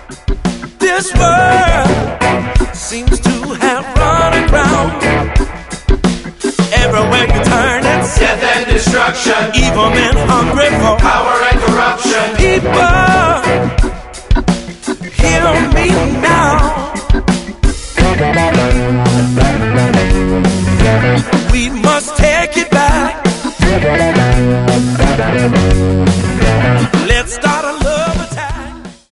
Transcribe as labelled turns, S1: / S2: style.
S1: This world seems to have run aground. Everywhere you turn, it's
S2: death and destruction,
S1: evil men hungry for
S2: power and corruption.
S1: People, hear me now. We must take it back. Let's start